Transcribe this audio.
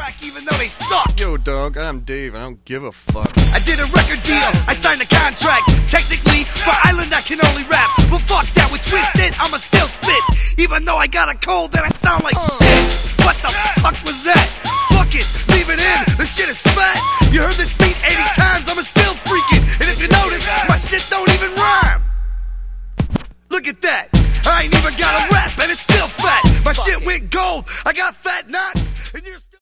track even though they suck. Yo, dog, I'm Dave. I don't give a fuck. I did a record deal, I signed a contract. Technically, for Island I can only rap. But fuck that, with Twisted, I'ma still spit. Even though I got a cold and I sound like